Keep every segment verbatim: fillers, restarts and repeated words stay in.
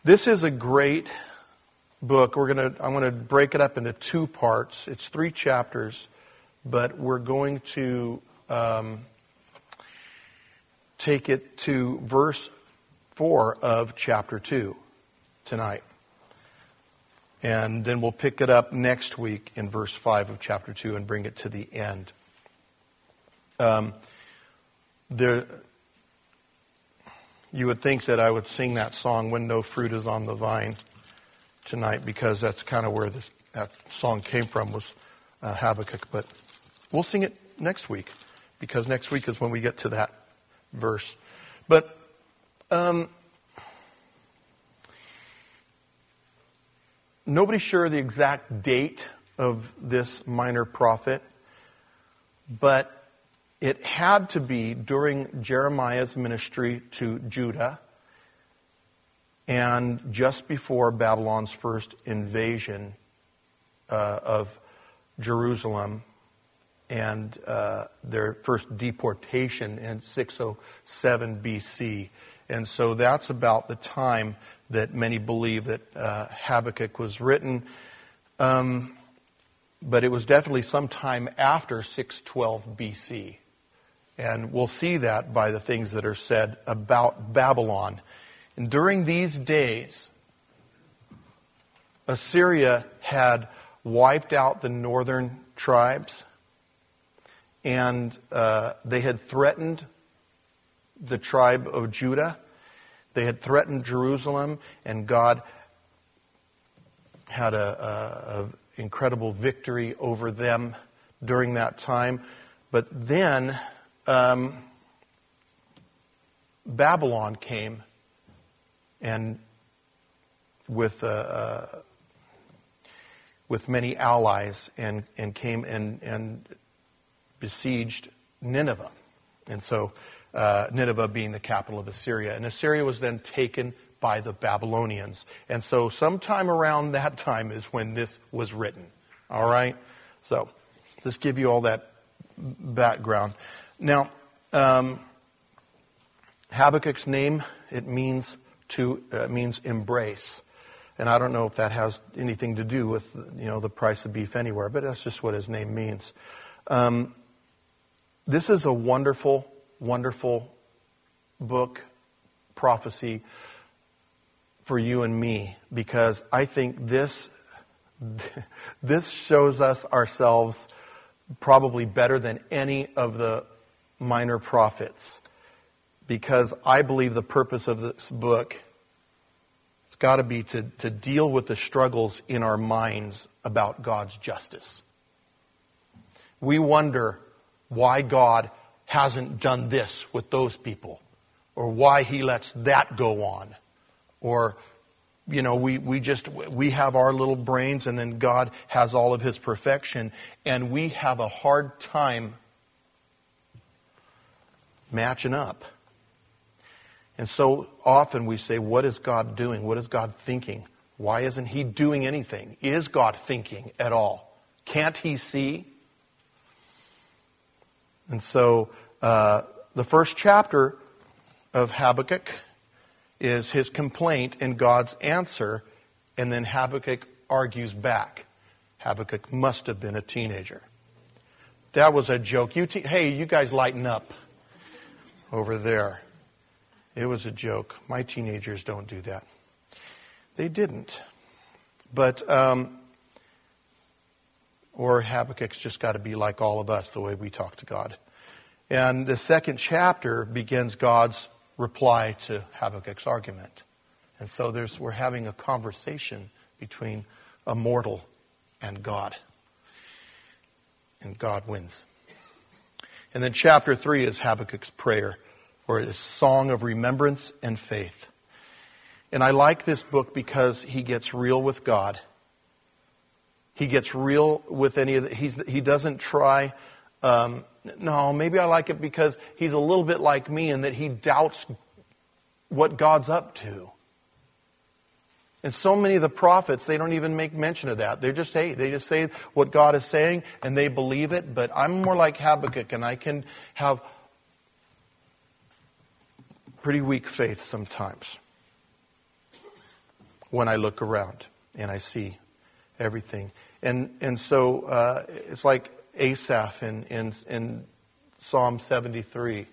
This is a great book. We're gonna I'm going to break it up into two parts. It's three chapters, but we're going to um, take it to verse four of chapter two tonight. And then we'll pick it up next week in verse five of chapter two and bring it to the end. Um, there, you would think that I would sing that song, When No Fruit Is on the Vine, tonight, because that's kind of where this that song came from, was uh, Habakkuk. But we'll sing it next week, because next week is when we get to that verse. But um, nobody's sure the exact date of this minor prophet, but it had to be during Jeremiah's ministry to Judah and just before Babylon's first invasion uh, of Jerusalem and uh, their first deportation in six oh seven B C. And so that's about the time that many believe that uh, Habakkuk was written. Um, but it was definitely sometime after six twelve B C. And we'll see that by the things that are said about Babylon. And during these days, Assyria had wiped out the northern tribes, and uh, they had threatened the tribe of Judah. They had threatened Jerusalem, and God had a, a, a incredible victory over them during that time. But then um, Babylon came, and with uh, uh, with many allies, and, and came and, and besieged Nineveh. And so uh, Nineveh being the capital of Assyria. And Assyria was then taken by the Babylonians. And so sometime around that time is when this was written. All right? So just give you all that background. Now, um, Habakkuk's name, it means to uh, means embrace. And I don't know if that has anything to do with, you know, the price of beef anywhere, but that's just what his name means. Um, this is a wonderful, wonderful book, prophecy for you and me, because I think this this shows us ourselves probably better than any of the minor prophets, because I believe the purpose of this book, it's got to be to, to deal with the struggles in our minds about God's justice. We wonder why God hasn't done this with those people, or why He lets that go on, or, you know, we, we just, we have our little brains, and then God has all of His perfection, and we have a hard time matching up. And so often we say, what is God doing? What is God thinking? Why isn't He doing anything? Is God thinking at all? Can't He see? And so uh, the first chapter of Habakkuk is his complaint and God's answer, and then Habakkuk argues back. Habakkuk must have been a teenager. That was a joke. You te- hey, you guys lighten up over there. It was a joke. My teenagers don't do that. They didn't. But, um, or Habakkuk's just got to be like all of us, the way we talk to God. And the second chapter begins God's reply to Habakkuk's argument. And so there's we're having a conversation between a mortal and God. And God wins. And then chapter three is Habakkuk's prayer, or a song of remembrance and faith. And I like this book because he gets real with God. He gets real with any of the, he's, he doesn't try, um, no, maybe I like it because he's a little bit like me in that he doubts what God's up to. And so many of the prophets, they don't even make mention of that. They're just, hey, they just say what God is saying and they believe it. But I'm more like Habakkuk, and I can have pretty weak faith sometimes. when I look around and I see everything. And and so uh, it's like Asaph in, in, in Psalm seventy-three.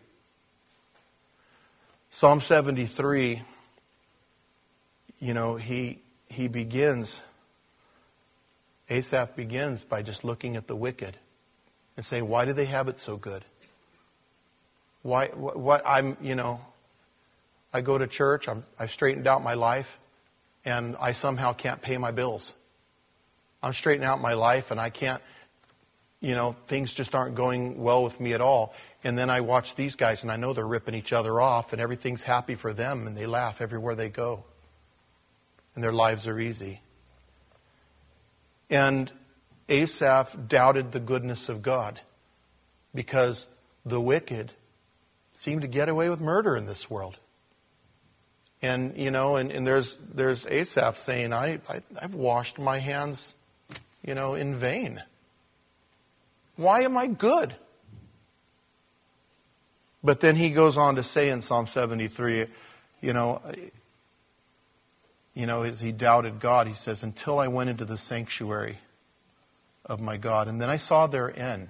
Psalm seventy-three, you know, he he begins, Asaph begins by just looking at the wicked and saying, why do they have it so good? Why, what, what I'm, you know, I go to church, I'm, I've straightened out my life, and I somehow can't pay my bills. I'm straightening out my life, and I can't, you know, things just aren't going well with me at all. And then I watch these guys, and I know they're ripping each other off, and everything's happy for them, and they laugh everywhere they go. And their lives are easy. And Asaph doubted the goodness of God because the wicked seem to get away with murder in this world. And, you know, and, and there's there's Asaph saying, I, I, I've washed my hands, you know, in vain. Why am I good? But then he goes on to say in Psalm seventy-three, you know, you know, as he doubted God, he says, until I went into the sanctuary of my God. And then I saw their end.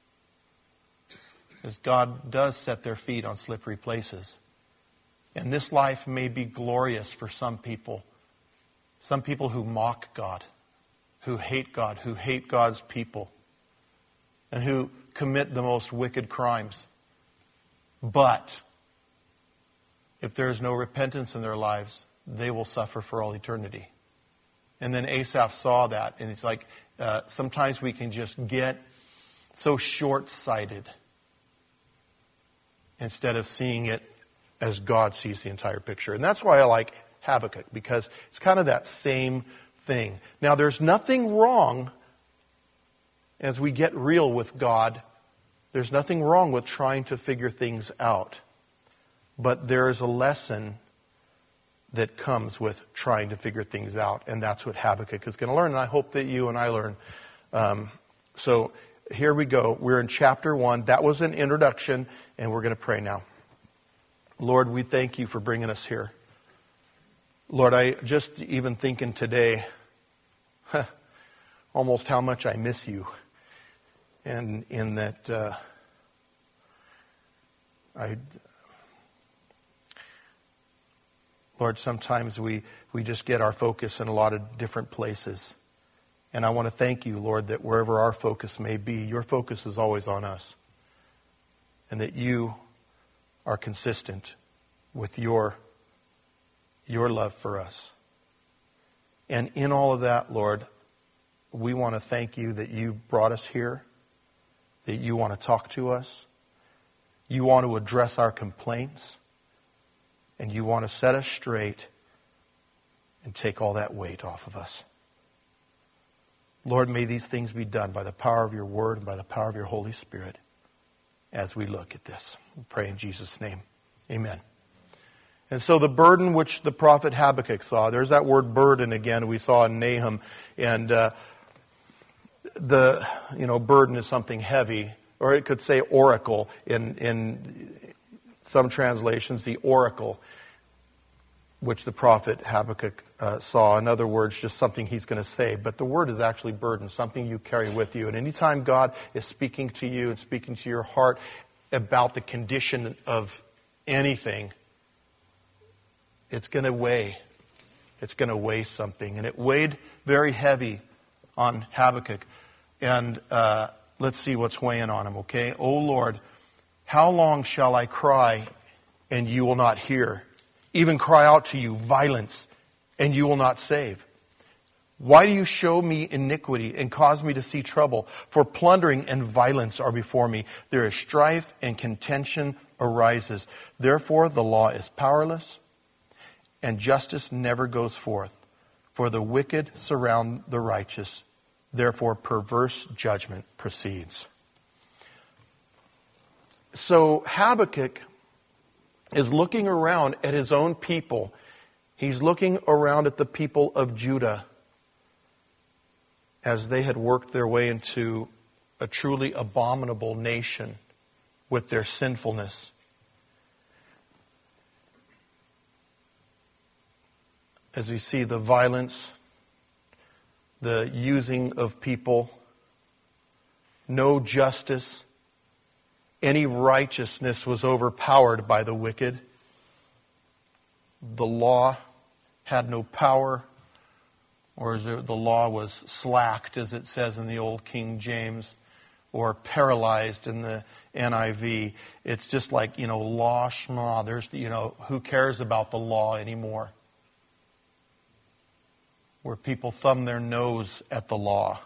As God does set their feet on slippery places. And this life may be glorious for some people. Some people who mock God, who hate God, who hate God's people, and who commit the most wicked crimes. But if there is no repentance in their lives, they will suffer for all eternity. And then Asaph saw that, and it's like uh, sometimes we can just get so short-sighted instead of seeing it as God sees the entire picture. And that's why I like Habakkuk, because it's kind of that same thing. Now, there's nothing wrong as we get real with God. There's nothing wrong with trying to figure things out. But there is a lesson that comes with trying to figure things out. And that's what Habakkuk is going to learn. And I hope that you and I learn. Um, so here we go. We're in chapter one. That was an introduction. And we're going to pray now. Lord, we thank you for bringing us here. Lord, I just even thinking today, huh, almost how much I miss you. And in that, uh, I, Lord, sometimes we, we just get our focus in a lot of different places. And I want to thank you, Lord, that wherever our focus may be, your focus is always on us. And that you are consistent with your, your love for us. And in all of that, Lord, we want to thank you that you brought us here, that you want to talk to us, you want to address our complaints, and you want to set us straight and take all that weight off of us. Lord, may these things be done by the power of your word and by the power of your Holy Spirit as we look at this. We pray in Jesus' name. Amen. And so the burden which the prophet Habakkuk saw, there's that word burden again we saw in Nahum. And uh, the, you know, burden is something heavy. Or it could say oracle in, in some translations, the oracle which the prophet Habakkuk uh, saw. In other words, just something he's going to say. But the word is actually burden, something you carry with you. And anytime God is speaking to you and speaking to your heart about the condition of anything, it's going to weigh. It's going to weigh something. And it weighed very heavy on Habakkuk. And uh, let's see what's weighing on him, okay? O Lord, how long shall I cry and you will not hear? Even cry out to you violence and you will not save. Why do you show me iniquity and cause me to see trouble? For plundering and violence are before me. There is strife and contention arises. Therefore the law is powerless and justice never goes forth. For the wicked surround the righteous. Therefore perverse judgment proceeds. So Habakkuk is looking around at his own people. He's looking around at the people of Judah as they had worked their way into a truly abominable nation with their sinfulness. as we see the violence, the using of people, no justice, any righteousness was overpowered by the wicked. The law had no power, or as the law was slacked, as it says in the Old King James, or paralyzed in the N I V. It's just like, you know, law schma. There's, you know, who cares about the law anymore? Where people thumb their nose at the law.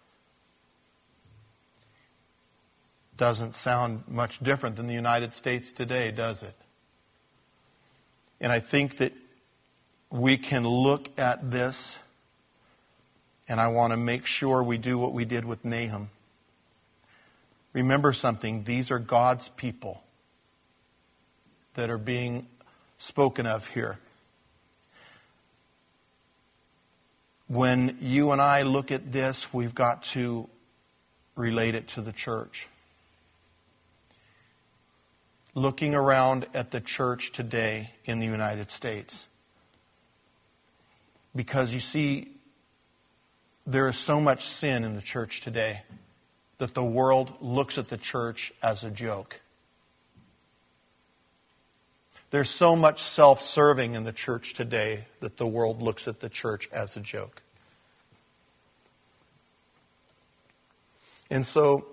Doesn't sound much different than the United States today, does it? And I think that we can look at this, and I want to make sure we do what we did with Nahum. Remember something, these are God's people that are being spoken of here. When you and I look at this, we've got to relate it to the church. Looking around at the church today in the United States. Because you see, there is so much sin in the church today that the world looks at the church as a joke. There's so much self-serving in the church today that the world looks at the church as a joke. And so,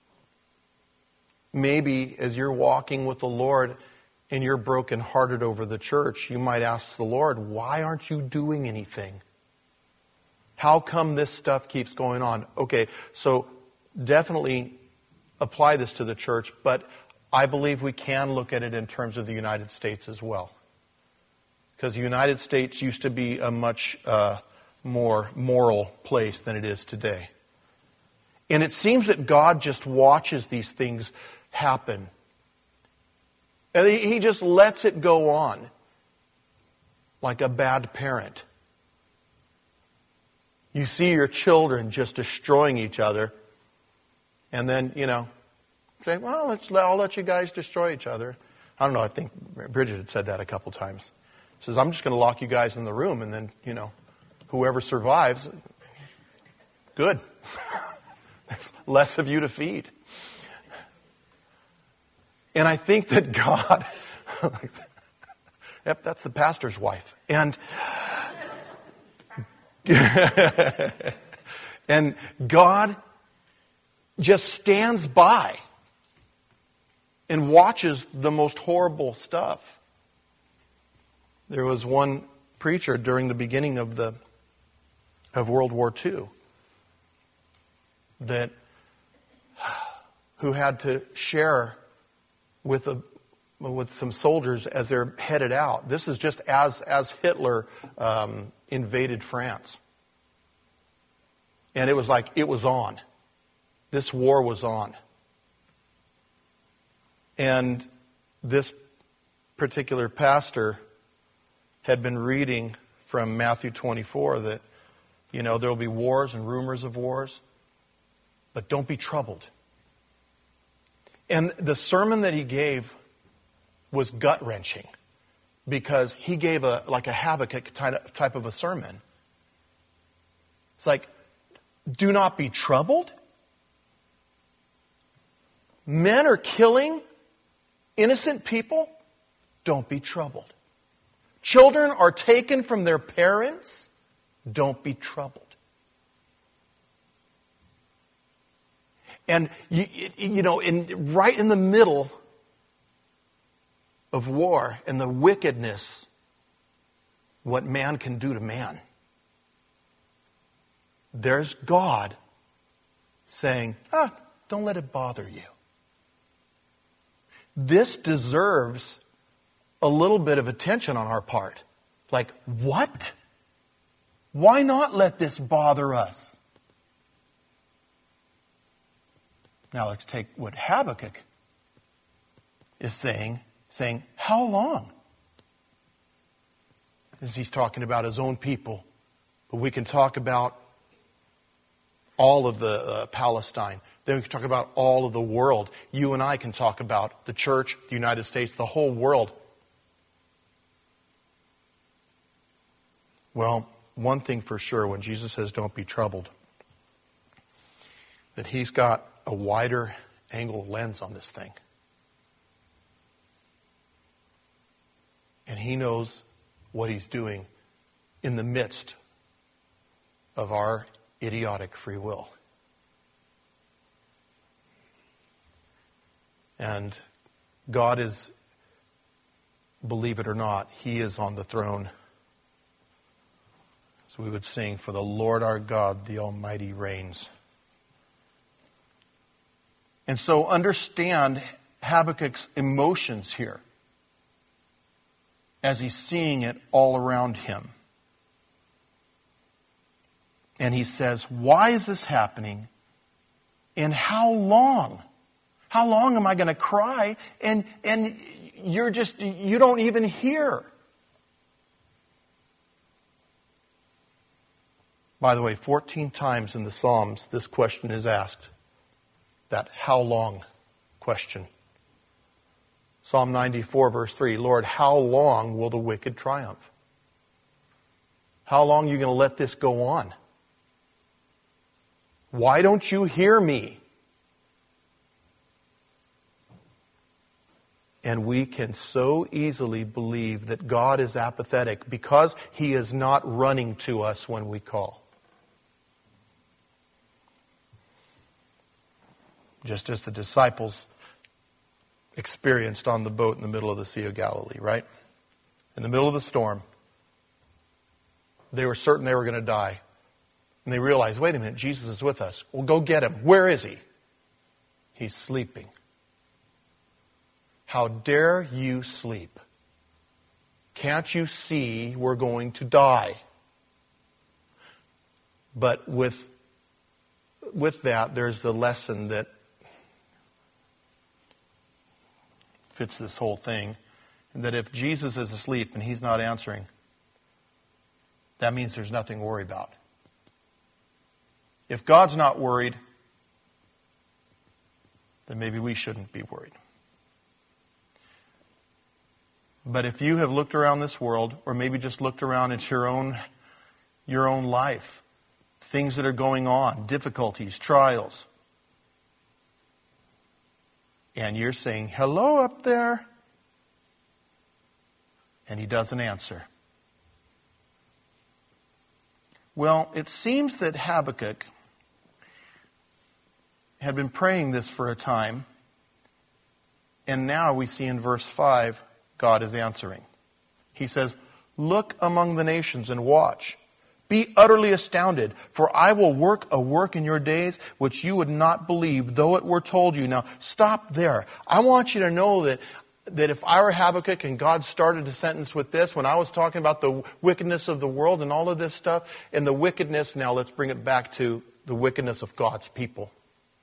maybe as you're walking with the Lord and you're brokenhearted over the church, you might ask the Lord, why aren't you doing anything? How come this stuff keeps going on? Okay, so definitely apply this to the church, but I believe we can look at it in terms of the United States as well. Because the United States used to be a much uh, more moral place than it is today. And it seems that God just watches these things happen. And He just lets it go on. Like a bad parent. You see your children just destroying each other. And then, you know, say, well, let's, I'll let you guys destroy each other. I don't know, I think Bridget had said that a couple times. She says, I'm just going to lock you guys in the room and then, you know, whoever survives, good. There's less of you to feed. And I think that God, yep, that's the pastor's wife. And, and God just stands by and watches the most horrible stuff. There was one preacher during the beginning of the of World War Two that who had to share with a with some soldiers as they're headed out. This is just as as Hitler um, invaded France, and it was like it was on. This war was on. And this particular pastor had been reading from Matthew twenty-four that, you know, there will be wars and rumors of wars, but don't be troubled. And the sermon that he gave was gut-wrenching because he gave a like a Habakkuk type of a sermon. It's like, do not be troubled. Men are killing innocent people. Don't be troubled. Children are taken from their parents. Don't be troubled. And, you, you know, in, right in the middle of war and the wickedness, what man can do to man, there's God saying, ah, don't let it bother you. This deserves a little bit of attention on our part. Like, what? Why not let this bother us? Now let's take what Habakkuk is saying, saying, how long? As he's talking about his own people. But we can talk about all of the uh, Palestine. Then we can talk about all of the world. You and I can talk about the church, the United States, the whole world. Well, one thing for sure, when Jesus says don't be troubled, that he's got a wider angle lens on this thing. And he knows what he's doing in the midst of our idiotic free will. And God is, believe it or not, he is on the throne. As we would sing, for the Lord our God, the Almighty reigns. And so understand Habakkuk's emotions here as he's seeing it all around him. And he says, why is this happening? And how long? How long am I going to cry? And, and you're just, you don't even hear. By the way, fourteen times in the Psalms, this question is asked. That how long question. Psalm ninety-four, verse three, Lord, how long will the wicked triumph? How long are you going to let this go on? Why don't you hear me? And we can so easily believe that God is apathetic because he is not running to us when we call. Just as the disciples experienced on the boat in the middle of the Sea of Galilee, right? In the middle of the storm, they were certain they were going to die. And they realized, wait a minute, Jesus is with us. Well, go get him. Where is he? He's sleeping. How dare you sleep? Can't you see we're going to die? But with, with that, there's the lesson that fits this whole thing. And that if Jesus is asleep and he's not answering, that means there's nothing to worry about. If God's not worried, then maybe we shouldn't be worried. But if you have looked around this world, or maybe just looked around at your own, your own life, things that are going on, difficulties, trials, and you're saying, hello up there, and he doesn't answer. Well, it seems that Habakkuk had been praying this for a time, and now we see in verse five, God is answering. He says, look among the nations and watch. Be utterly astounded, for I will work a work in your days which you would not believe, though it were told you. Now, stop there. I want you to know that, that if I were Habakkuk and God started a sentence with this, when I was talking about the wickedness of the world and all of this stuff, and the wickedness, now let's bring it back to the wickedness of God's people.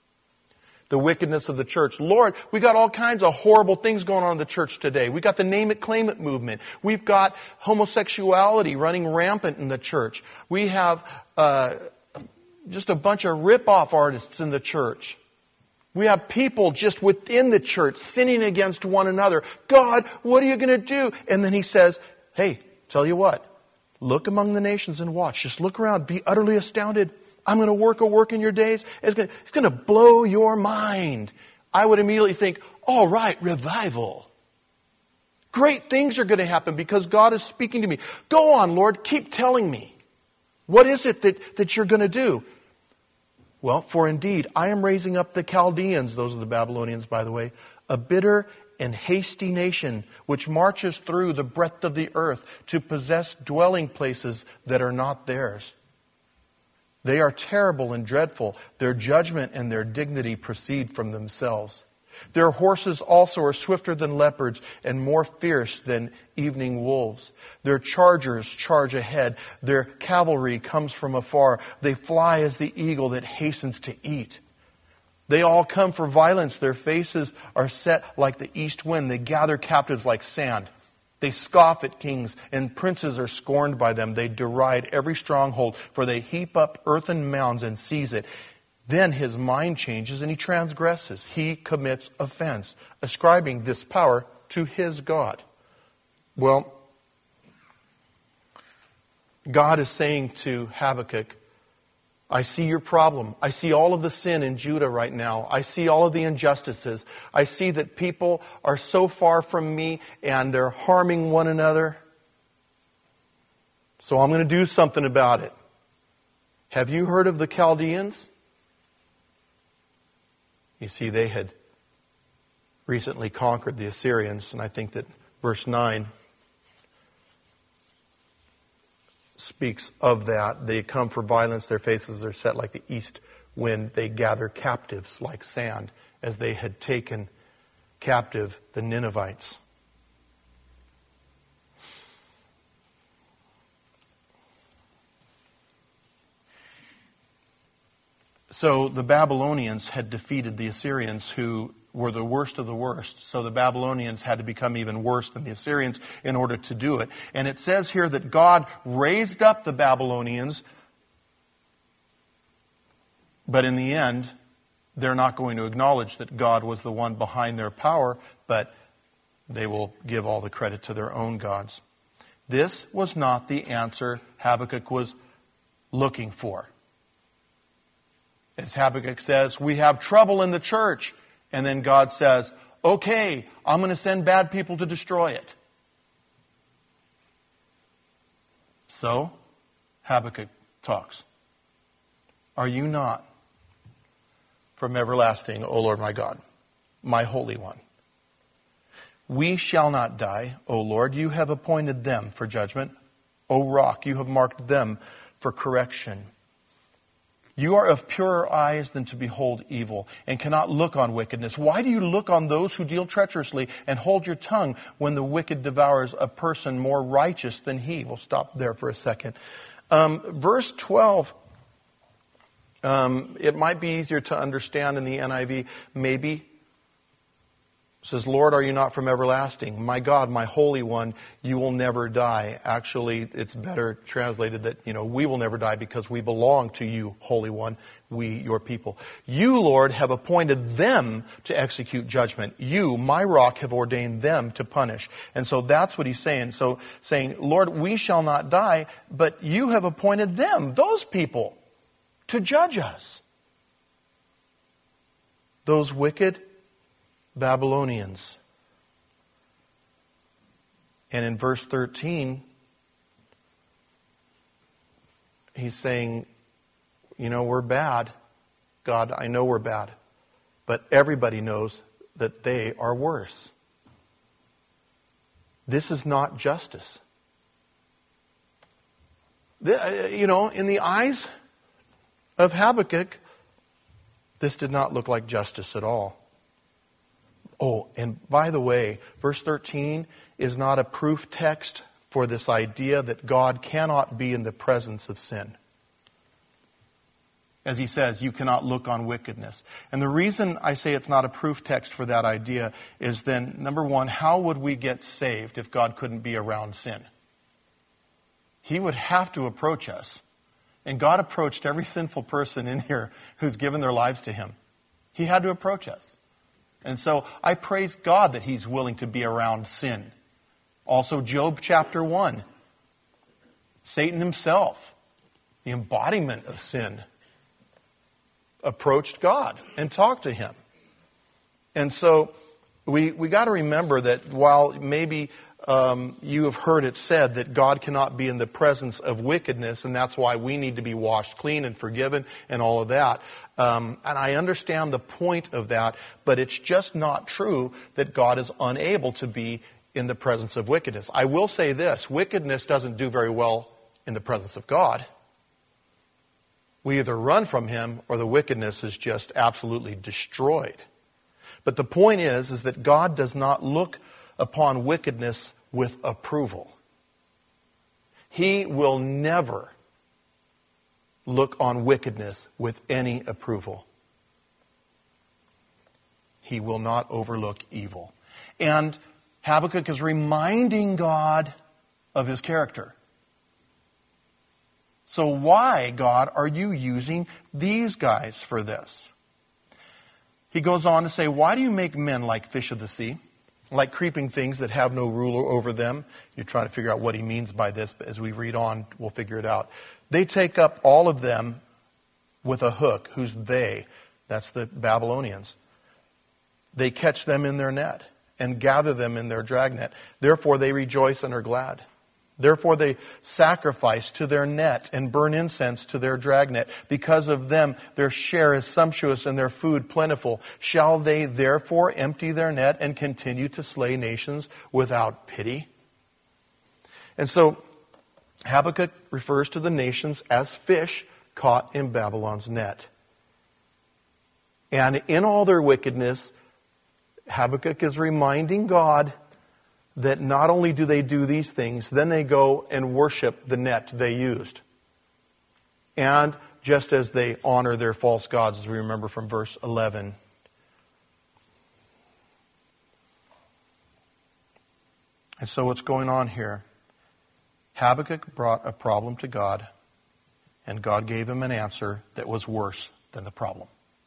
The wickedness of the church. Lord, we got all kinds of horrible things going on in the church today. We got the name it, claim it movement. We've got homosexuality running rampant in the church. We have uh, just a bunch of rip-off artists in the church. We have people just within the church sinning against one another. God, what are you going to do? And then he says, hey, tell you what, look among the nations and watch. Just look around. Be utterly astounded. I'm going to work a work in your days. It's going, to, it's going to blow your mind. I would immediately think, all right, revival. Great things are going to happen because God is speaking to me. Go on, Lord, keep telling me. What is it that, that you're going to do? Well, for indeed, I am raising up the Chaldeans, those are the Babylonians, by the way, a bitter and hasty nation which marches through the breadth of the earth to possess dwelling places that are not theirs. They are terrible and dreadful. Their judgment and their dignity proceed from themselves. Their horses also are swifter than leopards and more fierce than evening wolves. Their chargers charge ahead. Their cavalry comes from afar. They fly as the eagle that hastens to eat. They all come for violence. Their faces are set like the east wind. They gather captives like sand. They scoff at kings, and princes are scorned by them. They deride every stronghold, for they heap up earthen mounds and seize it. Then his mind changes and he transgresses. He commits offense, ascribing this power to his God. Well, God is saying to Habakkuk, I see your problem. I see all of the sin in Judah right now. I see all of the injustices. I see that people are so far from me and they're harming one another. So I'm going to do something about it. Have you heard of the Chaldeans? You see, they had recently conquered the Assyrians, and I think that verse nine speaks of that. They come for violence, their faces are set like the east wind. They gather captives like sand, as they had taken captive the Ninevites. So the Babylonians had defeated the Assyrians, who were the worst of the worst. So the Babylonians had to become even worse than the Assyrians in order to do it. And it says here that God raised up the Babylonians, but in the end, they're not going to acknowledge that God was the one behind their power, but they will give all the credit to their own gods. This was not the answer Habakkuk was looking for. As Habakkuk says, we have trouble in the church. And then God says, okay, I'm going to send bad people to destroy it. So, Habakkuk talks. Are you not from everlasting, O Lord my God, my Holy One? We shall not die, O Lord. You have appointed them for judgment. O Rock, you have marked them for correction. You are of purer eyes than to behold evil, and cannot look on wickedness. Why do you look on those who deal treacherously, and hold your tongue when the wicked devours a person more righteous than he? We'll stop there for a second. Um, verse twelve, um, it might be easier to understand in the N I V, maybe. It says, Lord, are you not from everlasting? My God, my Holy One, you will never die. Actually, it's better translated that, you know, we will never die because we belong to you, Holy One, we, your people. You, Lord, have appointed them to execute judgment. You, my rock, have ordained them to punish. And so that's what he's saying. So saying, Lord, we shall not die, but you have appointed them, those people, to judge us. Those wicked Babylonians. And in verse thirteen, he's saying, you know, we're bad. God, I know we're bad. But everybody knows that they are worse. This is not justice. The, you know, in the eyes of Habakkuk, this did not look like justice at all. Oh, and by the way, verse thirteen is not a proof text for this idea that God cannot be in the presence of sin. As he says, you cannot look on wickedness. And the reason I say it's not a proof text for that idea is then, number one, how would we get saved if God couldn't be around sin? He would have to approach us. And God approached every sinful person in here who's given their lives to him. He had to approach us. And so I praise God that he's willing to be around sin. Also, Job chapter one. Satan himself, the embodiment of sin, approached God and talked to him. And so we we got to remember that while maybe um, you have heard it said that God cannot be in the presence of wickedness, and that's why we need to be washed clean and forgiven and all of that. Um, and I understand the point of that, but it's just not true that God is unable to be in the presence of wickedness. I will say this, wickedness doesn't do very well in the presence of God. We either run from him or the wickedness is just absolutely destroyed. But the point is, is that God does not look upon wickedness with approval. He will never look on wickedness with any approval. He will not overlook evil. And Habakkuk is reminding God of his character. So why, God, are you using these guys for this? He goes on to say, why do you make men like fish of the sea like creeping things that have no ruler over them. You're trying to figure out what he means by this, but as we read on, we'll figure it out. They take up all of them with a hook. Who's they? That's the Babylonians. They catch them in their net and gather them in their dragnet. Therefore they rejoice and are glad. Therefore they sacrifice to their net and burn incense to their dragnet. Because of them their share is sumptuous and their food plentiful. Shall they therefore empty their net and continue to slay nations without pity? And so Habakkuk refers to the nations as fish caught in Babylon's net. And in all their wickedness, Habakkuk is reminding God that not only do they do these things, then they go and worship the net they used. And just as they honor their false gods, as we remember from verse eleven. And so what's going on here? Habakkuk brought a problem to God, and God gave him an answer that was worse than the problem.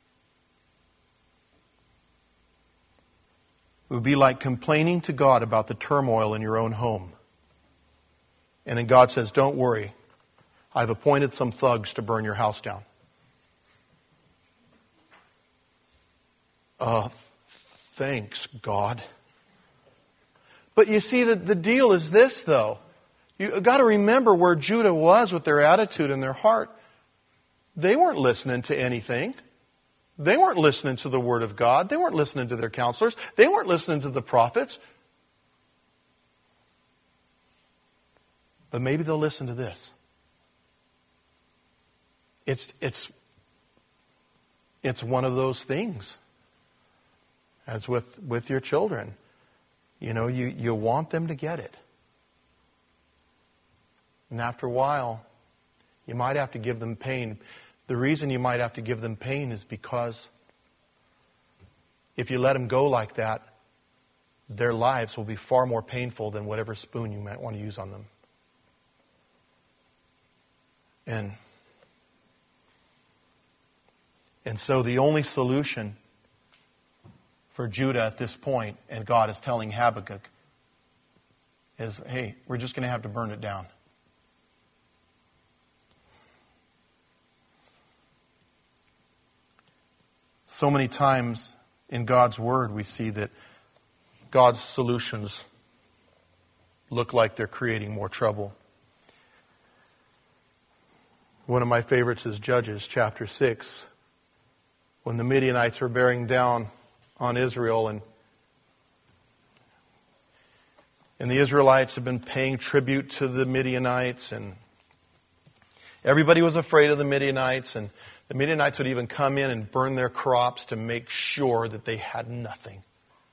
It would be like complaining to God about the turmoil in your own home. And then God says, don't worry, I've appointed some thugs to burn your house down. Uh, thanks, God. But you see, the, the deal is this, though. You've got to remember where Judah was with their attitude and their heart. They weren't listening to anything. They weren't listening to the Word of God. They weren't listening to their counselors. They weren't listening to the prophets. But maybe they'll listen to this. It's, it's, it's one of those things. As with, with your children. You know, you, you want them to get it. And after a while, you might have to give them pain. The reason you might have to give them pain is because if you let them go like that, their lives will be far more painful than whatever spoon you might want to use on them. And, and so the only solution for Judah at this point, and God is telling Habakkuk, is, hey, we're just going to have to burn it down. So many times in God's Word we see that God's solutions look like they're creating more trouble. One of my favorites is Judges chapter six, when the Midianites were bearing down on Israel, and and the Israelites had been paying tribute to the Midianites, and everybody was afraid of the Midianites, and the Midianites would even come in and burn their crops to make sure that they had nothing.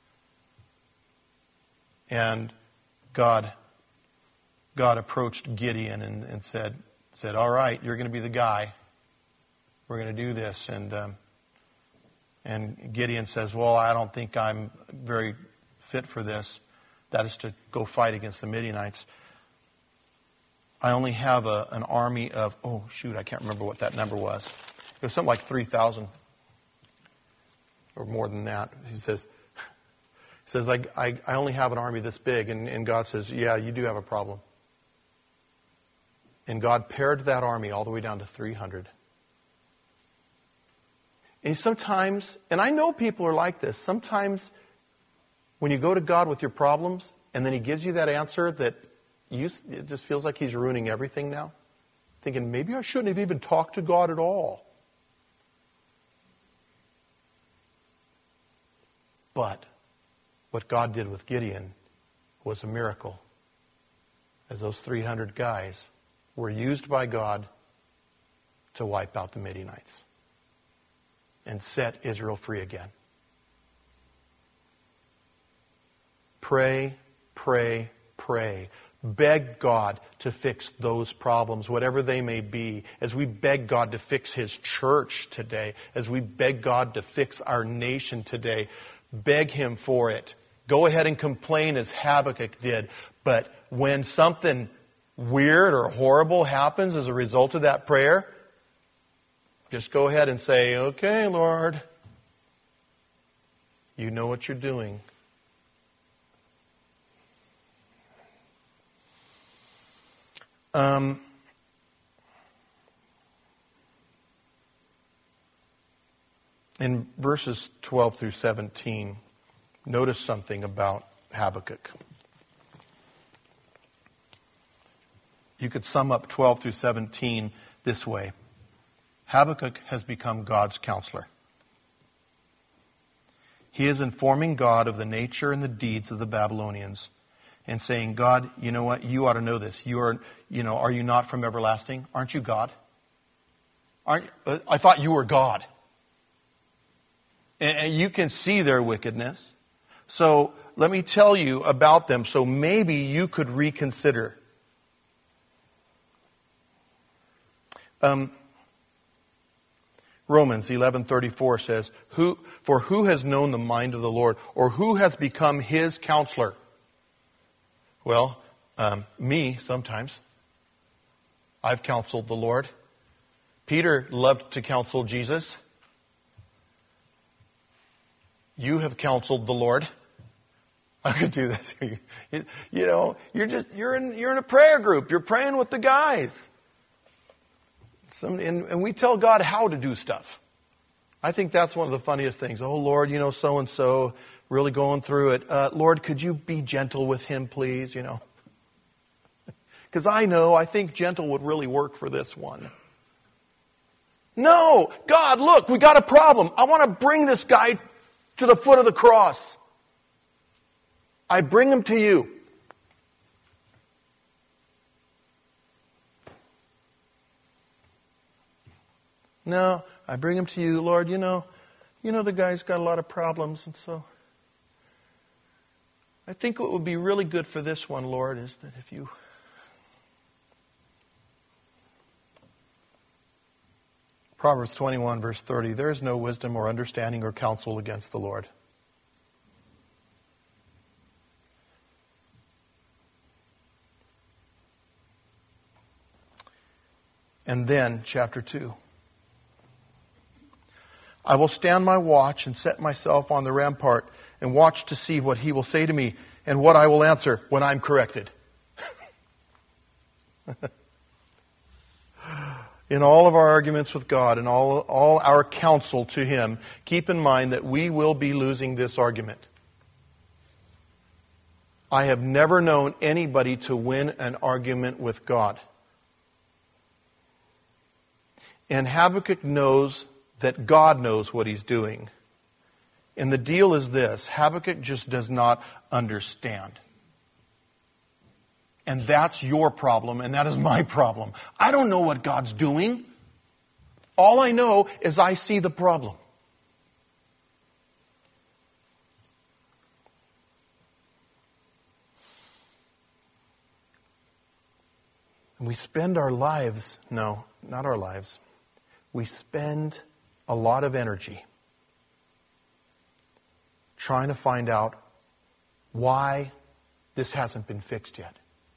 And God, God approached Gideon and, and said, said, all right, you're going to be the guy. We're going to do this. And um, and Gideon says, well, I don't think I'm very fit for this. That is to go fight against the Midianites. I only have a, an army of, oh, shoot, I can't remember what that number was. It was something like three thousand or more than that. He says, he says I, I, I only have an army this big. And, and God says, yeah, you do have a problem. And God pared that army all the way down to three hundred. And sometimes, and I know people are like this, sometimes when you go to God with your problems and then He gives you that answer that you, it just feels like He's ruining everything now. Thinking, maybe I shouldn't have even talked to God at all. But what God did with Gideon was a miracle. As those three hundred guys were used by God to wipe out the Midianites and set Israel free again. Pray, pray, pray. Beg God to fix those problems, whatever they may be, as we beg God to fix His church today, as we beg God to fix our nation today. Beg Him for it. Go ahead and complain as Habakkuk did. But when something weird or horrible happens as a result of that prayer, just go ahead and say, okay, Lord, you know what you're doing. Um, in verses twelve through seventeen, notice something about Habakkuk. You could sum up twelve through seventeen this way. Habakkuk has become God's counselor. He is informing God of the nature and the deeds of the Babylonians and saying, God, you know what? You ought to know this. You are, you know, are you not from everlasting? Aren't you God? Aren't, I thought you were God. And you can see their wickedness. So let me tell you about them so maybe you could reconsider. Um, Romans eleven thirty-four says, "Who for who has known the mind of the Lord, or who has become His counselor?" Well, um, me sometimes. I've counseled the Lord. Peter loved to counsel Jesus. You have counseled the Lord. I could do this. You, you know, you're just you're in you're in a prayer group. You're praying with the guys. Some, and, and we tell God how to do stuff. I think that's one of the funniest things. Oh, Lord, you know, so-and-so really going through it. Uh, Lord, could you be gentle with him, please? You know, because I know, I think gentle would really work for this one. No, God, look, we got a problem. I want to bring this guy to the foot of the cross. I bring him to you. No, I bring him to you, Lord. You know, you know the guy's got a lot of problems, and so I think what would be really good for this one, Lord, is that if you Proverbs twenty-one, verse thirty, there is no wisdom or understanding or counsel against the Lord. And then, chapter two. I will stand my watch and set myself on the rampart and watch to see what he will say to me and what I will answer when I'm corrected. In all of our arguments with God and all, all our counsel to Him, keep in mind that we will be losing this argument. I have never known anybody to win an argument with God. And Habakkuk knows that God knows what he's doing. And the deal is this: Habakkuk just does not understand. And that's your problem, and that is my problem. I don't know what God's doing. All I know is I see the problem. And we spend our lives, no, not our lives. We spend a lot of energy trying to find out why this hasn't been fixed yet.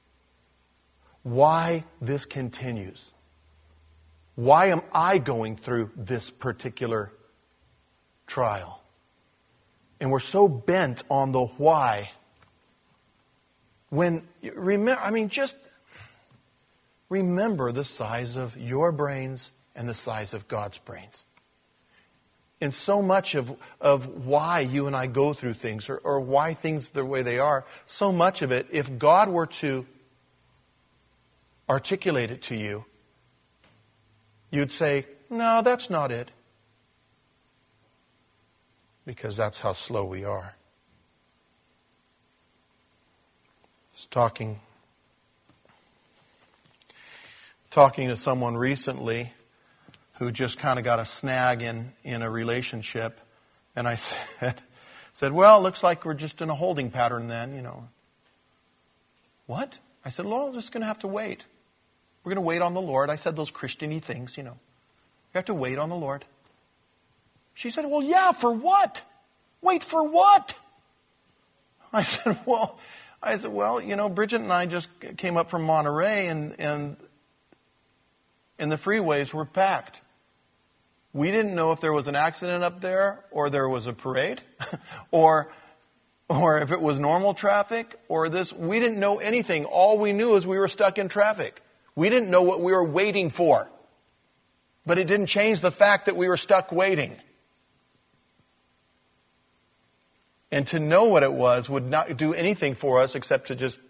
Why this continues. Why am I going through this particular trial? And we're so bent on the why. When, remember, I mean, just remember the size of your brains and the size of God's brains. And so much of, of why you and I go through things, or, or why things the way they are, so much of it, if God were to articulate it to you, you'd say, no, that's not it. Because that's how slow we are. I was talking, talking to someone recently who just kind of got a snag in, in a relationship. And I said, said, well, it looks like we're just in a holding pattern then, you know. What? I said, well, we're just going to have to wait. We're going to wait on the Lord. I said those Christian-y things, you know. You have to wait on the Lord. She said, well, yeah, for what? Wait for what? I said, well, I said, well, you know, Bridget and I just came up from Monterey and, and, and the freeways were packed. We didn't know if there was an accident up there, or there was a parade, or or if it was normal traffic, or this. We didn't know anything. All we knew is we were stuck in traffic. We didn't know what we were waiting for. But it didn't change the fact that we were stuck waiting. And to know what it was would not do anything for us except to just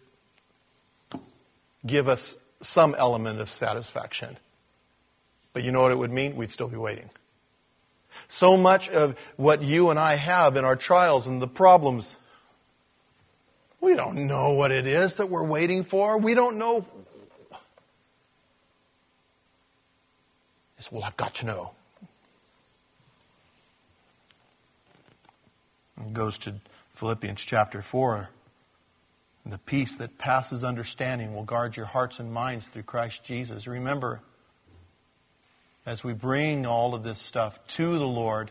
give us some element of satisfaction. But you know what it would mean? We'd still be waiting. So much of what you and I have in our trials and the problems, we don't know what it is that we're waiting for. We don't know. It's, well, I've got to know. It goes to Philippians chapter four. The peace that passes understanding will guard your hearts and minds through Christ Jesus. Remember, as we bring all of this stuff to the Lord,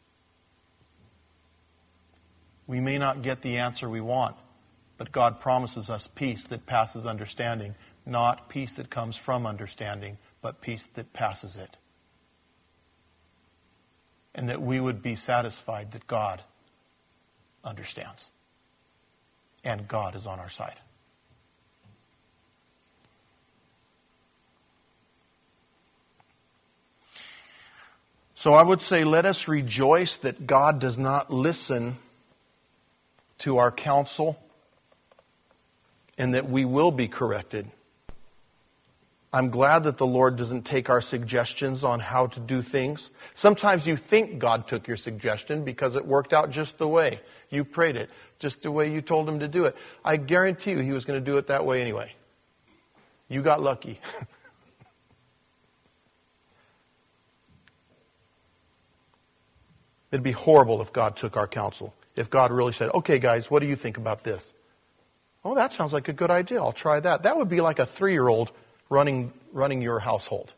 we may not get the answer we want, but God promises us peace that passes understanding, not peace that comes from understanding, but peace that passes it. And that we would be satisfied that God understands. And God is on our side. So I would say, let us rejoice that God does not listen to our counsel and that we will be corrected. I'm glad that the Lord doesn't take our suggestions on how to do things. Sometimes you think God took your suggestion because it worked out just the way you prayed it, just the way you told Him to do it. I guarantee you He was going to do it that way anyway. You got lucky. It'd be horrible if God took our counsel. If God really said, okay guys, what do you think about this? Oh, that sounds like a good idea. I'll try that. That would be like a three-year-old running running your household.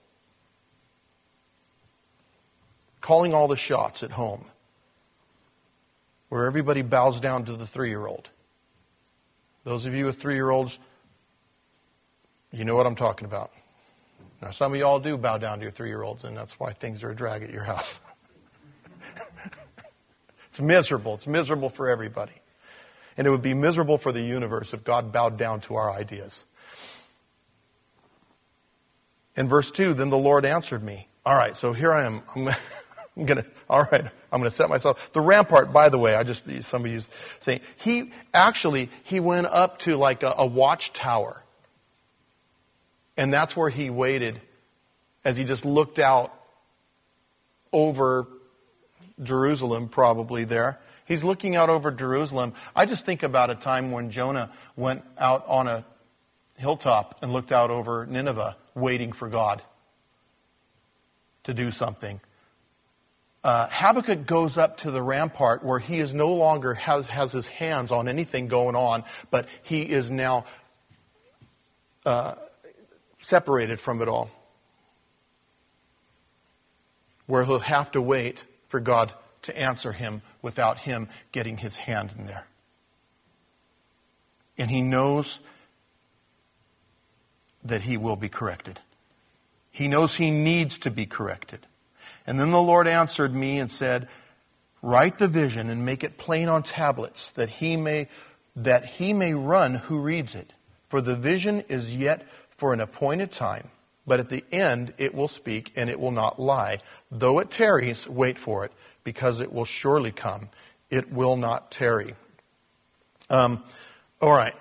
Calling all the shots at home. Where everybody bows down to the three-year-old. Those of you with three-year-olds, you know what I'm talking about. Now, some of y'all do bow down to your three-year-olds, and that's why things are a drag at your house. It's miserable. It's miserable for everybody. And it would be miserable for the universe if God bowed down to our ideas. In verse two, then the Lord answered me. All right, so here I am. I'm, I'm going to, all right, I'm going to set myself. The rampart, by the way, I just, somebody's saying, he actually, he went up to like a, a watchtower. And that's where he waited as he just looked out over Jerusalem, probably there. He's looking out over Jerusalem. I just think about a time when Jonah went out on a hilltop and looked out over Nineveh, waiting for God to do something. Uh, Habakkuk goes up to the rampart where he is no longer has, has his hands on anything going on, but he is now uh, separated from it all. Where he'll have to wait for God to answer him without him getting his hand in there. And he knows that he will be corrected. He knows he needs to be corrected. And then the Lord answered me and said, write the vision and make it plain on tablets, that he may that he may run who reads it. For the vision is yet for an appointed time, but at the end it will speak and it will not lie. Though it tarries, wait for it, because it will surely come. It will not tarry. Um, all right.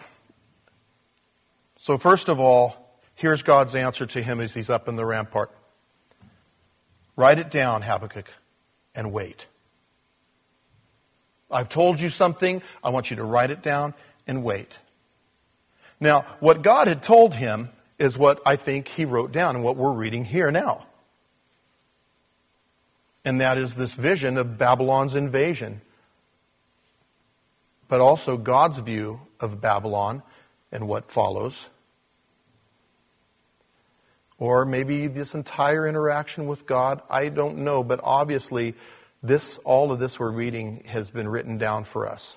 So first of all, here's God's answer to him as he's up in the rampart. Write it down, Habakkuk, and wait. I've told you something. I want you to write it down and wait. Now, what God had told him is what I think he wrote down and what we're reading here now. And that is this vision of Babylon's invasion. But also God's view of Babylon and what follows. Or maybe this entire interaction with God. I don't know, but obviously this, all of this we're reading has been written down for us.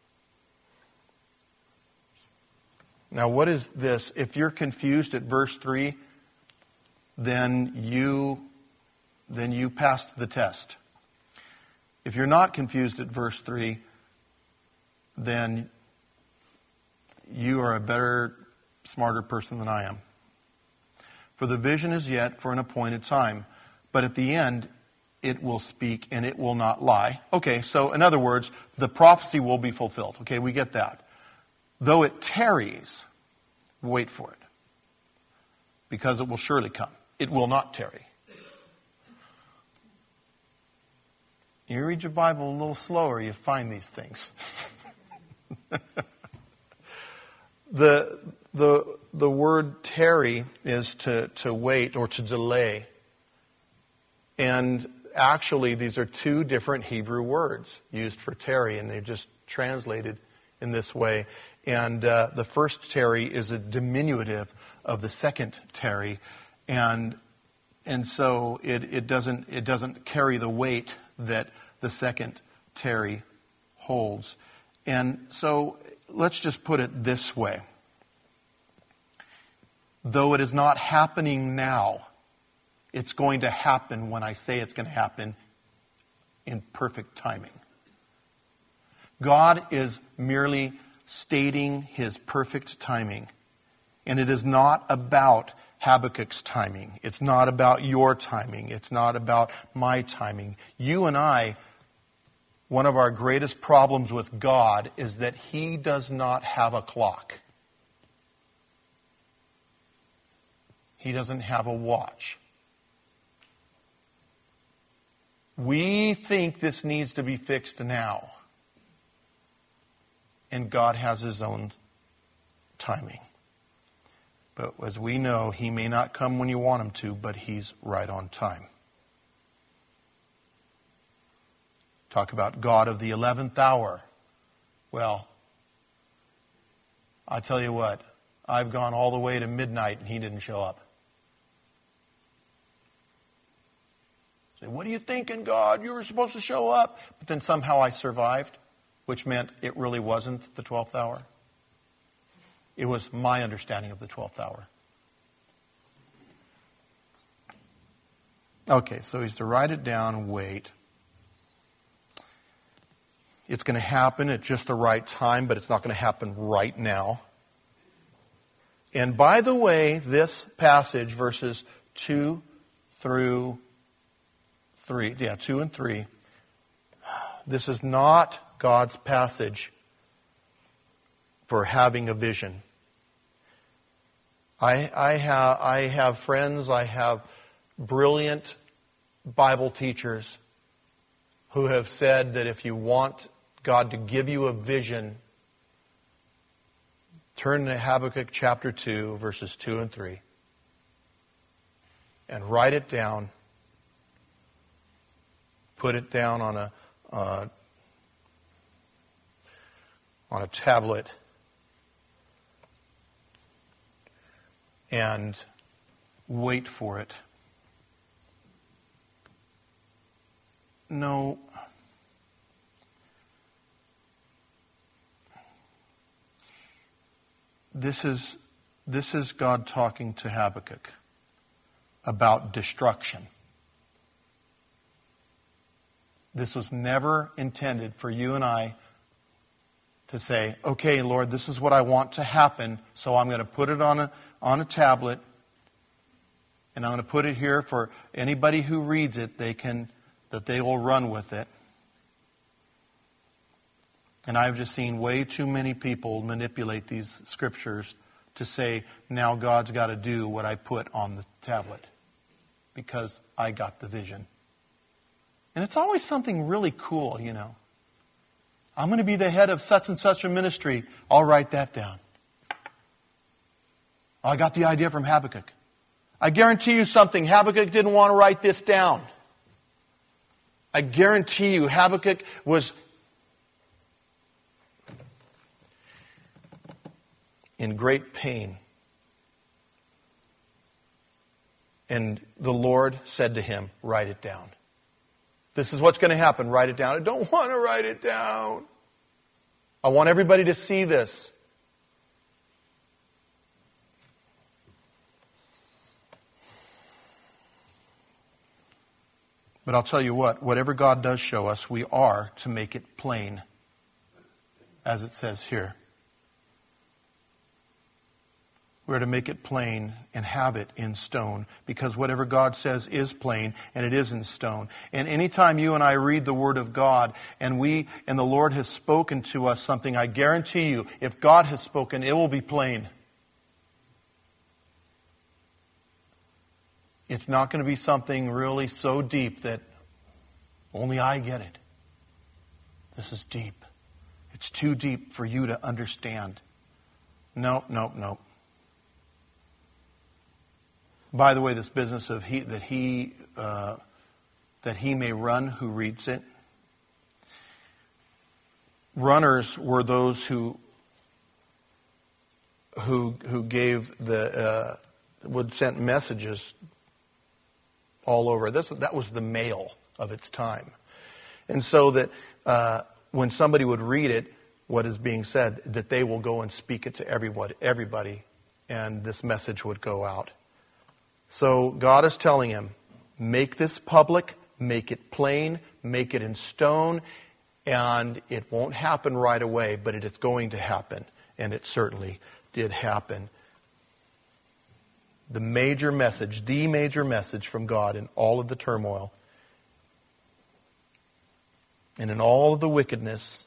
Now, what is this? If you're confused at verse three, then you, then you passed the test. If you're not confused at verse three, then you are a better, smarter person than I am. For the vision is yet for an appointed time, but at the end it will speak and it will not lie. Okay, so in other words, the prophecy will be fulfilled. Okay, we get that. Though it tarries, wait for it, because it will surely come. It will not tarry. You read your Bible a little slower, you find these things. the the the word tarry is to, to wait or to delay. And actually, these are two different Hebrew words used for tarry, and they're just translated in this way. And uh, the first tarry is a diminutive of the second tarry, and and so it, it doesn't it doesn't carry the weight that the second tarry holds. And so let's just put it this way. Though it is not happening now, it's going to happen when I say it's going to happen in perfect timing. God is merely stating His perfect timing. And it is not about Habakkuk's timing. It's not about your timing. It's not about my timing. You and I, one of our greatest problems with God is that He does not have a clock. He doesn't have a watch. We think this needs to be fixed now. And God has His own timing. But as we know, He may not come when you want Him to, but He's right on time. Talk about God of the eleventh hour. Well, I tell you what, I've gone all the way to midnight and He didn't show up. Say, what are you thinking, God? You were supposed to show up. But then somehow I survived, which meant it really wasn't the twelfth hour. It was my understanding of the twelfth hour. Okay, so He's to write it down and wait. It's going to happen at just the right time, but it's not going to happen right now. And by the way, this passage, verses two through three, yeah, two and three, this is not God's passage for having a vision. I, I, have, I have friends, I have brilliant Bible teachers who have said that if you want God to give you a vision, turn to Habakkuk chapter two, verses two and three, and write it down. Put it down on a uh, on a tablet, and wait for it. No. This is, this is God talking to Habakkuk about destruction. This was never intended for you and I to say, okay, Lord, this is what I want to happen, so I'm going to put it on a, on a tablet, and I'm going to put it here for anybody who reads it, they can, that they will run with it. And I've just seen way too many people manipulate these scriptures to say, now God's got to do what I put on the tablet because I got the vision. And it's always something really cool, you know. I'm going to be the head of such and such a ministry. I'll write that down. I got the idea from Habakkuk. I guarantee you something. Habakkuk didn't want to write this down. I guarantee you Habakkuk was in great pain. And the Lord said to him, write it down. This is what's going to happen. Write it down. I don't want to write it down. I want everybody to see this. But I'll tell you what, whatever God does show us, we are to make it plain, as it says here. We're to make it plain and have it in stone, because whatever God says is plain, and it is in stone. And anytime you and I read the Word of God, and we and the Lord has spoken to us something, I guarantee you, if God has spoken, it will be plain. It's not going to be something really so deep that only I get it. This is deep. It's too deep for you to understand. No, no, no. By the way, this business of he, that he uh, that he may run who reads it. Runners were those who who who gave the uh, would send messages all over. This that was the mail of its time, and so that uh, when somebody would read it, what is being said, that they will go and speak it to everybody, everybody, and this message would go out. So God is telling him, make this public, make it plain, make it in stone, and it won't happen right away, but it is going to happen, and it certainly did happen. The major message, the major message from God in all of the turmoil and in all of the wickedness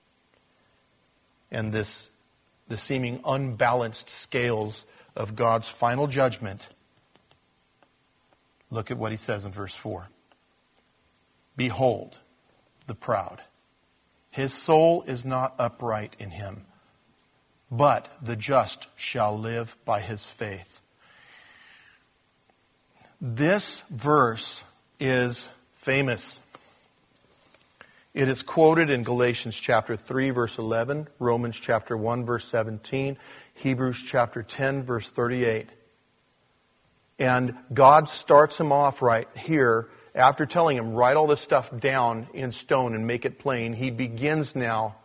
and this the seeming unbalanced scales of God's final judgment. Look at what he says in verse four. Behold, the proud. His soul is not upright in him, but the just shall live by his faith. This verse is famous. It is quoted in Galatians chapter three, verse eleven, Romans chapter one, verse seventeen, Hebrews chapter ten, verse thirty-eight. And God starts him off right here. After telling him, write all this stuff down in stone and make it plain, he begins now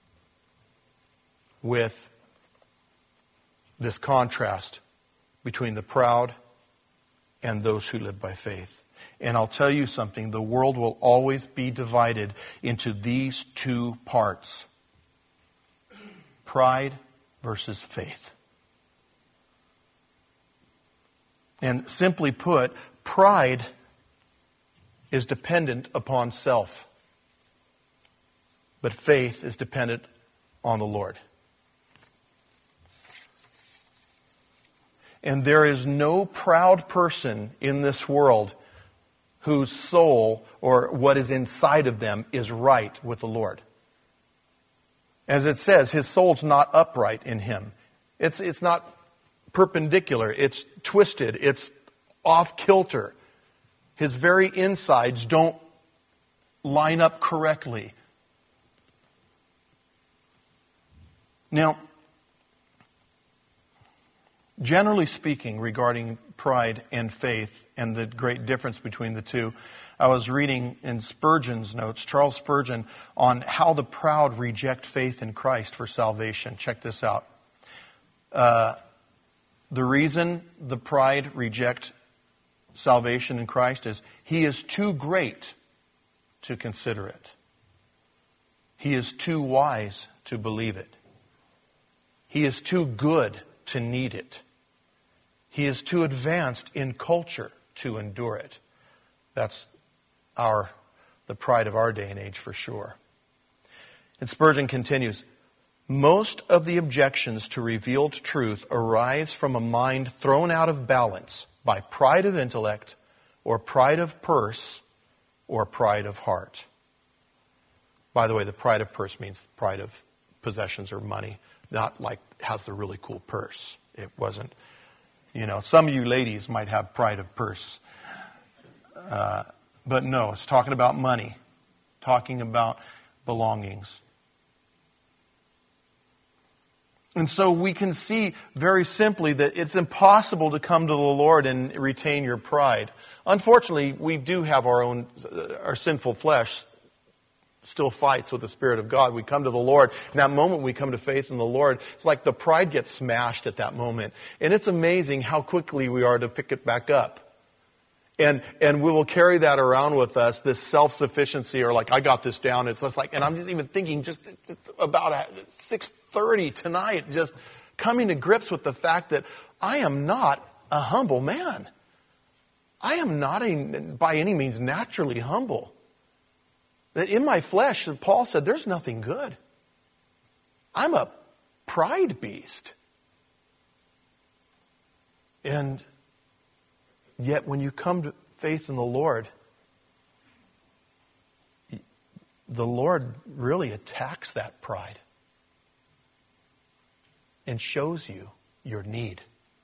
with this contrast between the proud and those who live by faith. And I'll tell you something, the world will always be divided into these two parts. Pride versus faith. And simply put, pride is dependent upon self. But faith is dependent on the Lord. And there is no proud person in this world whose soul or what is inside of them is right with the Lord. As it says, his soul's not upright in him. It's, it's not perpendicular. It's twisted. It's off kilter. His very insides don't line up correctly. Now, generally speaking, regarding pride and faith and the great difference between the two, I was reading in Spurgeon's notes, Charles Spurgeon, on how the proud reject faith in Christ for salvation. Check this out. Uh, the reason the pride reject salvation in Christ is he is too great to consider it. He is too wise to believe it. He is too good to need it. He is too advanced in culture to endure it. That's our the pride of our day and age for sure. And Spurgeon continues, most of the objections to revealed truth arise from a mind thrown out of balance by pride of intellect or pride of purse or pride of heart. By the way, the pride of purse means pride of possessions or money, not like has the really cool purse. It wasn't. You know, some of you ladies might have pride of purse. Uh, but no, it's talking about money. Talking about belongings. And so we can see very simply that it's impossible to come to the Lord and retain your pride. Unfortunately, we do have our own, our sinful flesh still fights with the Spirit of God. We come to the Lord. In that moment we come to faith in the Lord, it's like the pride gets smashed at that moment. And it's amazing how quickly we are to pick it back up. And and we will carry that around with us, this self-sufficiency, or like, I got this down. It's just like, and I'm just even thinking just, just about six thirty tonight, just coming to grips with the fact that I am not a humble man. I am not a, by any means naturally humble. That in my flesh, Paul said, there's nothing good. I'm a pride beast. And yet when you come to faith in the Lord, the Lord really attacks that pride and shows you your need.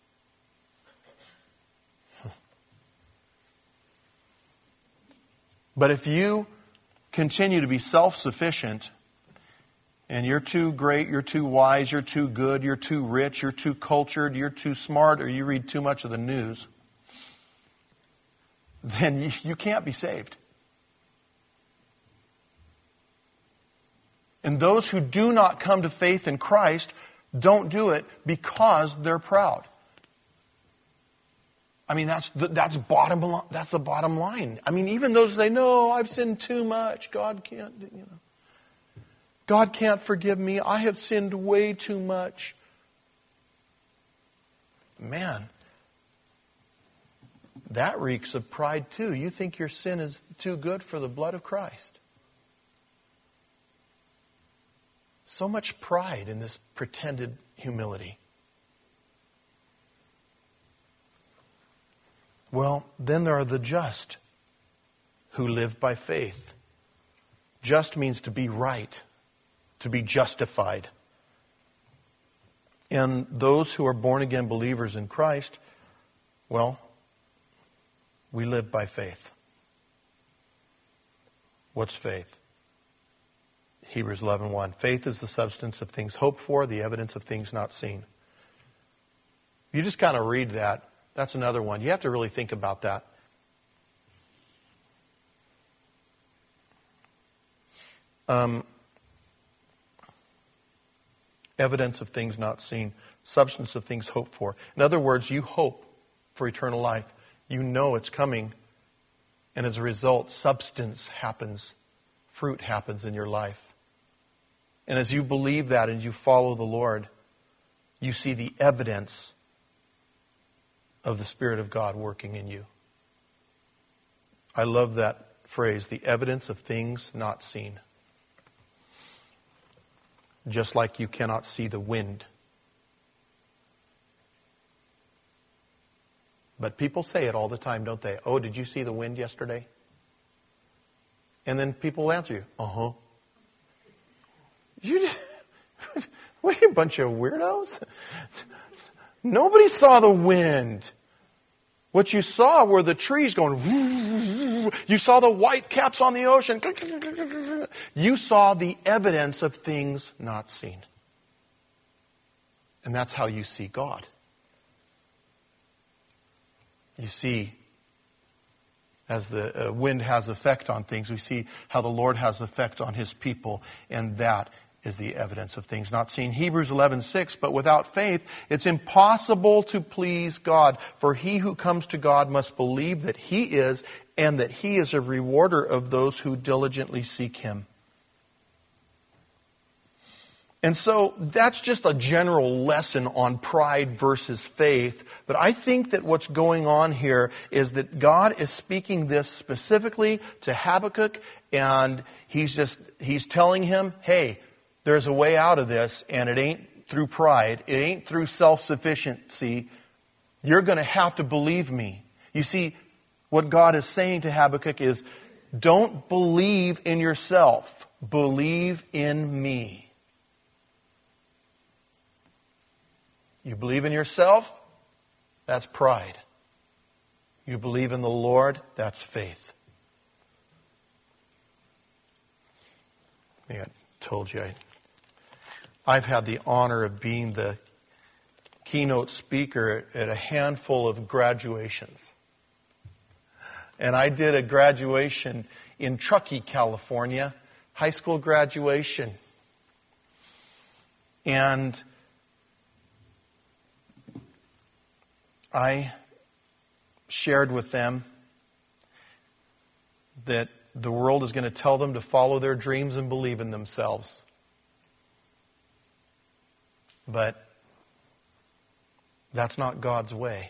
But if you continue to be self-sufficient, and you're too great, you're too wise, you're too good, you're too rich, you're too cultured, you're too smart, or you read too much of the news, then you, you can't be saved. And those who do not come to faith in Christ don't do it because they're proud. I mean, that's the, that's bottom that's the bottom line. I mean, even those who say, "No, I've sinned too much. God can't, you know, God can't forgive me. I have sinned way too much." Man, that reeks of pride too. You think your sin is too good for the blood of Christ. So much pride in this pretended humility. Well, then there are the just who live by faith. Just means to be right, to be justified. And those who are born again believers in Christ, well, we live by faith. What's faith? Hebrews eleven one. Faith is the substance of things hoped for, the evidence of things not seen. You just kind of read that. That's another one. You have to really think about that. Um, evidence of things not seen. Substance of things hoped for. In other words, you hope for eternal life. You know it's coming. And as a result, substance happens. Fruit happens in your life. And as you believe that and you follow the Lord, you see the evidence of the Spirit of God working in you. I love that phrase, the evidence of things not seen. Just like you cannot see the wind. But people say it all the time, don't they? "Oh, did you see the wind yesterday?" And then people will answer you, "Uh-huh." You just, what are you, a bunch of weirdos? Nobody saw the wind. What you saw were the trees going. You saw the white caps on the ocean. You saw the evidence of things not seen. And that's how you see God. You see, as the wind has effect on things, we see how the Lord has effect on His people, and that is the evidence of things not seen. Hebrews eleven six, but without faith it's impossible to please God. For he who comes to God must believe that He is, and that He is a rewarder of those who diligently seek Him. And so that's just a general lesson on pride versus faith. But I think that what's going on here is that God is speaking this specifically to Habakkuk, and He's just, He's telling him, hey, there's a way out of this, and it ain't through pride. It ain't through self-sufficiency. You're going to have to believe me. You see, what God is saying to Habakkuk is, don't believe in yourself. Believe in me. You believe in yourself? That's pride. You believe in the Lord? That's faith. Yeah, I told you I... I've had the honor of being the keynote speaker at a handful of graduations. And I did a graduation in Truckee, California, high school graduation. And I shared with them that the world is going to tell them to follow their dreams and believe in themselves. But That's not God's way.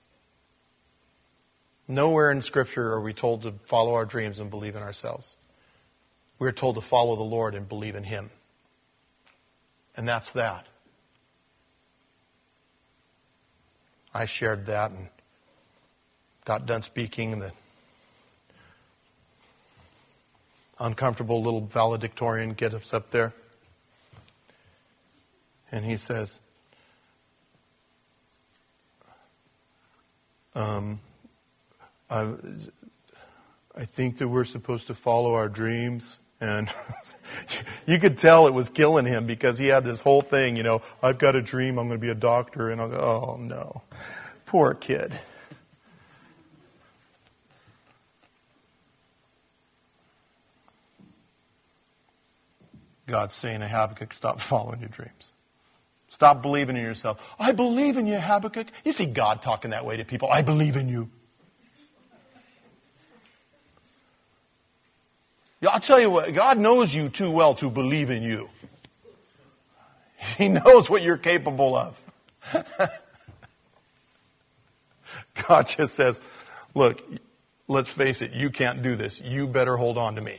Nowhere in Scripture are we told to follow our dreams and believe in ourselves. We're told to follow the Lord and believe in Him. And that's that. I shared that and got done speaking, and the uncomfortable little valedictorian gets up there. And he says, um, I, I think that we're supposed to follow our dreams. And you could tell it was killing him because he had this whole thing, you know, I've got a dream, I'm going to be a doctor. And I go, oh no, poor kid. God's saying to Habakkuk, stop following your dreams. Stop believing in yourself. I believe in you, Habakkuk. You see God talking that way to people. I believe in you. Yeah, I'll tell you what, God knows you too well to believe in you. He knows what you're capable of. God just says, look, let's face it, you can't do this. You better hold on to me.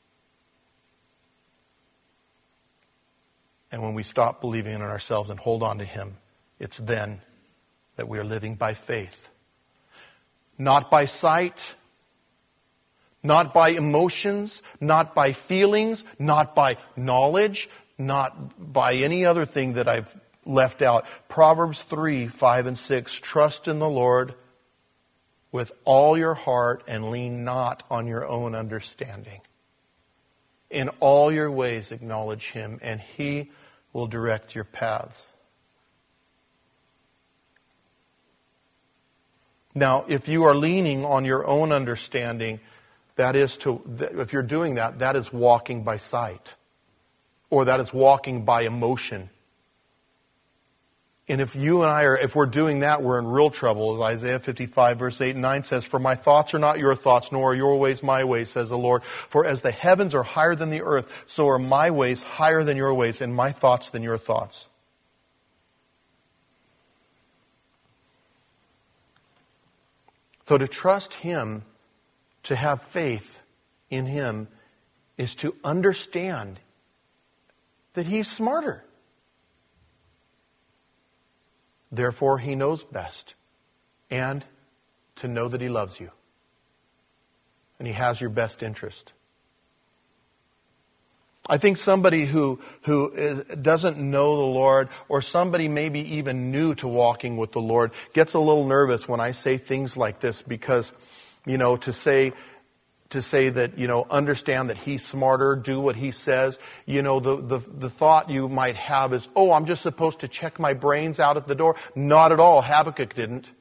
And when we stop believing in ourselves and hold on to Him, it's then that we are living by faith. Not by sight, not by emotions, not by feelings, not by knowledge, not by any other thing that I've left out. Proverbs three, five, and six. Trust in the Lord with all your heart and lean not on your own understanding. In all your ways acknowledge Him, and He will direct your paths. Now, if you are leaning on your own understanding, that is to, if you're doing that, that is walking by sight. Or that is walking by emotion. And if you and I are, if we're doing that, we're in real trouble. As Isaiah fifty-five verse eight and nine says, for my thoughts are not your thoughts, nor are your ways my ways, says the Lord. For as the heavens are higher than the earth, so are my ways higher than your ways, and my thoughts than your thoughts. So to trust Him, to have faith in Him, is to understand that He's smarter. Therefore, He knows best. And to know that He loves you. And He has your best interest. I think somebody who, who is, doesn't know the Lord, or somebody maybe even new to walking with the Lord, gets a little nervous when I say things like this because, you know, to say... To say that, you know, understand that He's smarter, do what He says. You know, the, the, the thought you might have is, oh, I'm just supposed to check my brains out at the door. Not at all. Habakkuk didn't.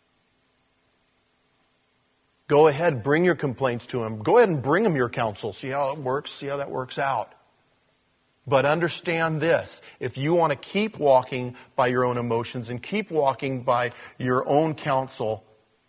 Go ahead, bring your complaints to Him. Go ahead and bring Him your counsel. See how it works. See how that works out. But understand this. If you want to keep walking by your own emotions and keep walking by your own counsel,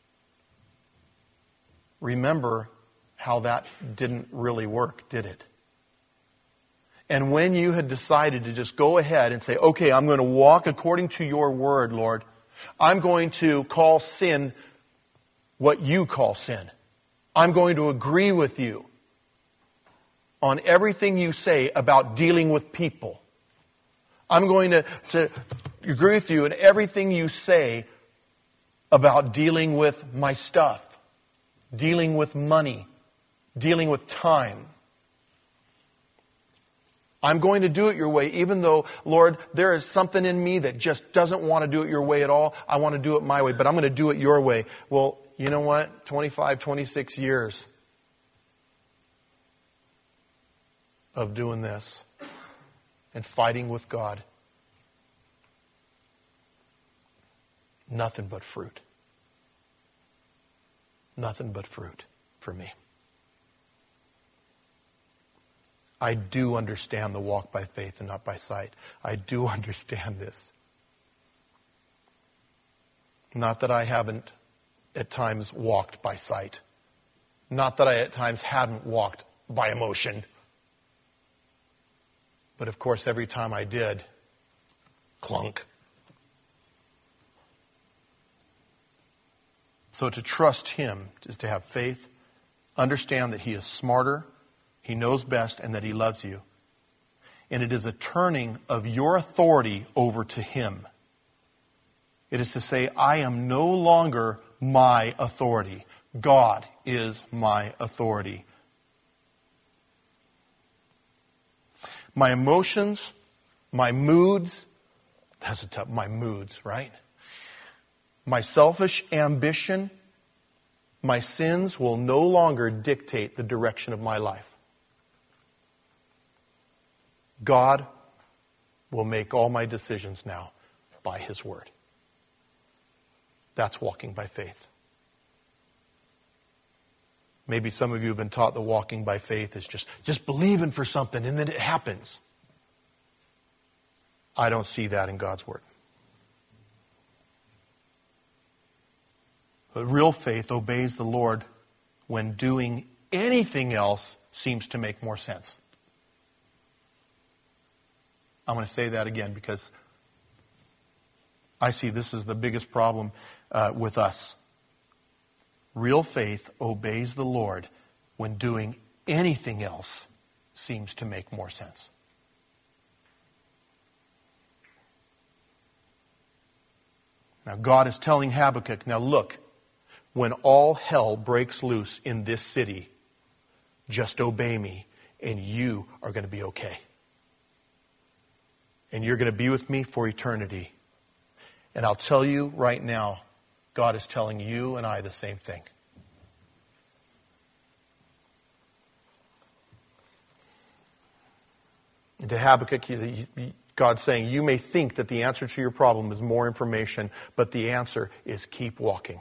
remember how that didn't really work, did it? And when you had decided to just go ahead and say, okay, I'm going to walk according to your word, Lord. I'm going to call sin what you call sin. I'm going to agree with you on everything you say about dealing with people. I'm going to, to agree with you in everything you say about dealing with my stuff, dealing with money, dealing with time. I'm going to do it your way, even though, Lord, there is something in me that just doesn't want to do it your way at all. I want to do it my way, but I'm going to do it your way. Well, you know what? twenty-five, twenty-six years of doing this and fighting with God. Nothing but fruit. Nothing but fruit for me. I do understand the walk by faith and not by sight. I do understand this. Not that I haven't at times walked by sight. Not that I at times hadn't walked by emotion. But of course, every time I did, clunk. So to trust Him is to have faith, understand that He is smarter, He knows best, and that He loves you. And it is a turning of your authority over to Him. It is to say, I am no longer my authority. God is my authority. My emotions, my moods, that's a tough, my moods, right? My selfish ambition, my sins will no longer dictate the direction of my life. God will make all my decisions now by His Word. That's walking by faith. Maybe some of you have been taught that walking by faith is just, just believing for something and then it happens. I don't see that in God's Word. But real faith obeys the Lord when doing anything else seems to make more sense. I'm going to say that again because I see this is the biggest problem uh, with us. Real faith obeys the Lord when doing anything else seems to make more sense. Now God is telling Habakkuk, now look, when all hell breaks loose in this city, just obey me and you are going to be okay. And you're going to be with me for eternity. And I'll tell you right now, God is telling you and I the same thing. And to Habakkuk, God's saying, you may think that the answer to your problem is more information, but the answer is keep walking.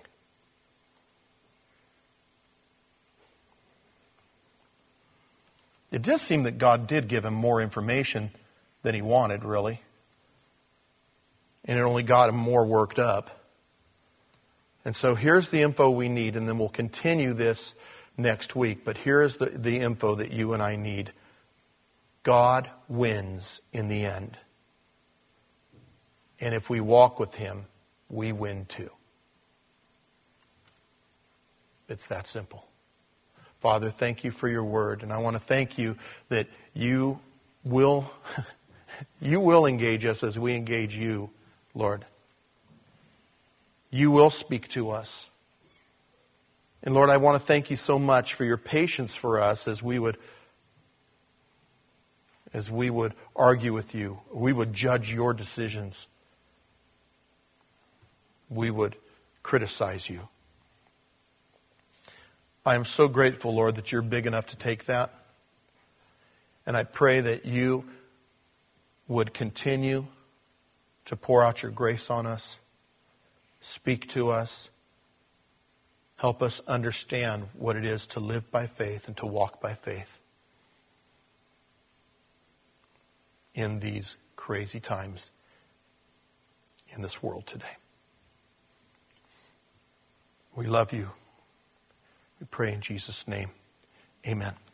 It does seem that God did give him more information than he wanted, really. And it only got him more worked up. And so here's the info we need, and then we'll continue this next week. But here's the, the info that you and I need. God wins in the end. And if we walk with Him, we win too. It's that simple. Father, thank you for your word. And I want to thank you that you will, you will engage us as we engage you, Lord. You will speak to us. And Lord, I want to thank you so much for your patience for us as we would as we would argue with you. We would judge your decisions. We would criticize you. I am so grateful, Lord, that you're big enough to take that. And I pray that you would continue to pour out your grace on us, speak to us, help us understand what it is to live by faith and to walk by faith in these crazy times in this world today. We love you. We pray in Jesus' name. Amen.